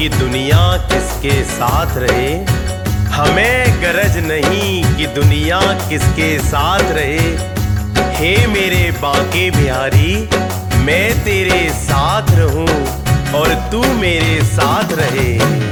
कि दुनिया किसके साथ रहे, हमें गरज नहीं कि दुनिया किसके साथ रहे। हे मेरे बांके बिहारी, मैं तेरे साथ रहूं और तू मेरे साथ रहे।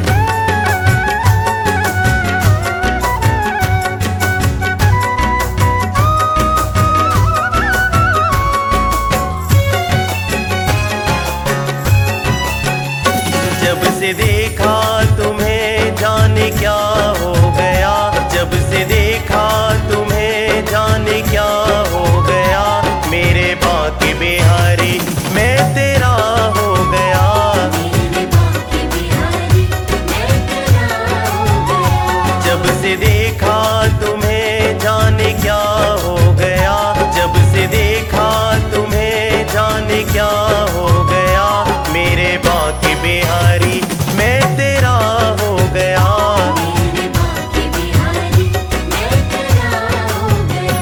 जब से देखा तुम्हें जाने क्या हो गया, जब से देखा तुम्हें जाने क्या हो गया, मेरे बांके बिहारी मैं तेरा हो गया। मेरे बांके बिहारी मैं तेरा हो गया। जब से देखा तुम्हें जाने क्या हो गया, जब से देखा तुम्हें जाने क्या हो गया, मेरे बांके बिहारी मैं तेरा हो गया। मेरे बांके बिहारी मैं तेरा हो गया।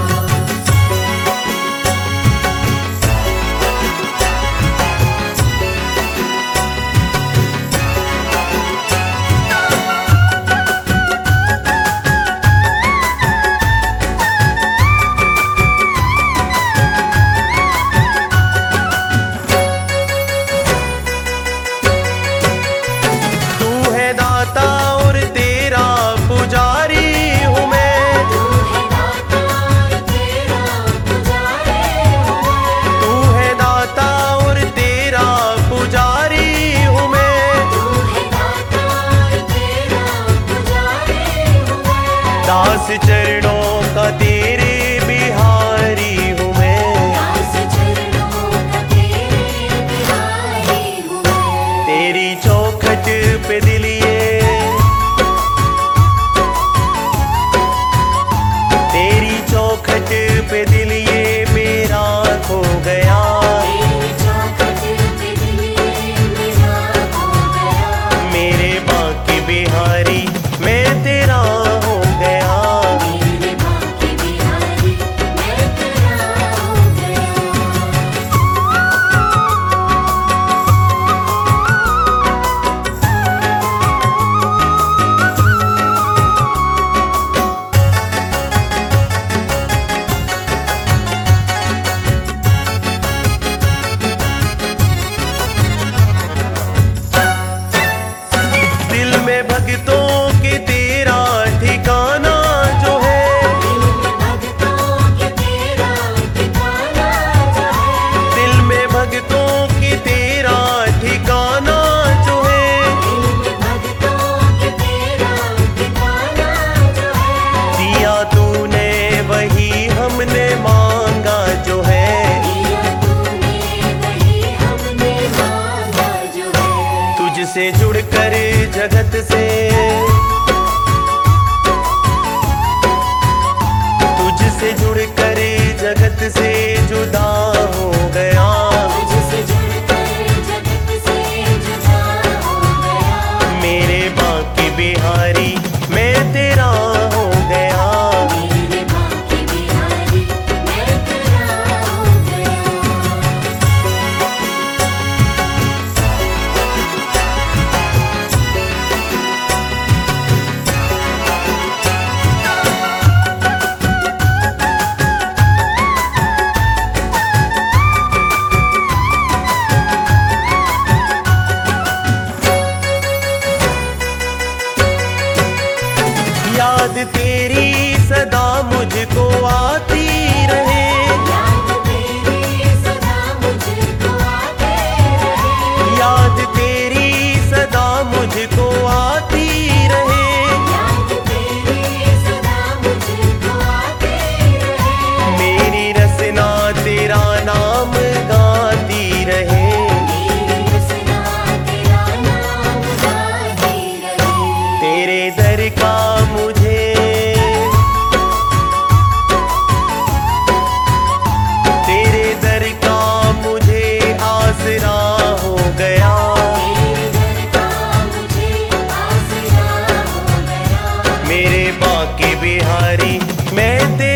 तू है दाता और तेरा पुजारी हूँ मैं, तू है दाता और तेरा पुजारी हूँ मैं। तू है दाता और तेरा पुजारी हूँ मैं। तू है दाता और तेरा पुजारी हूँ मैं। दास चरणों का तेरे बिहारी हूँ मैं, दास चरणों का तेरे बिहारी हूँ मैं। तेरी चौखट पे दिल ये, तेरी चौखट पे दिल ये मेरा खो गया। तेरी चौखट पे दिल ये मेरा खो गया। मेरे बांके बिहारी मैं तेरा हो गया। मेरे बांके बिहारी मैं तेरा हो गया। दिल में भक्तों के तेरा ठिकाना जो है, दिल में भक्तों के तेरा ठिकाना जो है। दिल में भक्तों के तेरा ठिकाना जो है, दिल में भक्तों के तेरा ठिकाना जो है। दिया तूने वही हमने मांगा जो है। दिया तूने वही हमने मांगा जो है। तुझसे जुड़कर जगत से, तुझसे जुड़कर जगत से जुदा हो गया। तुझसे जुड़कर जगत से जुदा हो गया। मेरे बांके बिहारी मैं तेरा हो गया। मेरे बांके बिहारी मैं तेरा हो गया। याद तेरी सदा मुझको आती रहे, याद तेरी सदा मुझको आते रहे। याद तेरी सदा मुझको आती रहे। याद तेरी सदा मुझको आते रहे। मेरी रसना तेरा नाम गाती रहे। मेरी रसना तेरा नाम गाती रहे। तेरे दर का मुझे, तेरे दर का मुझे आसरा हो गया। तेरे दर का मुझे आसरा हो गया। मेरे बांके बिहारी मैं तेरा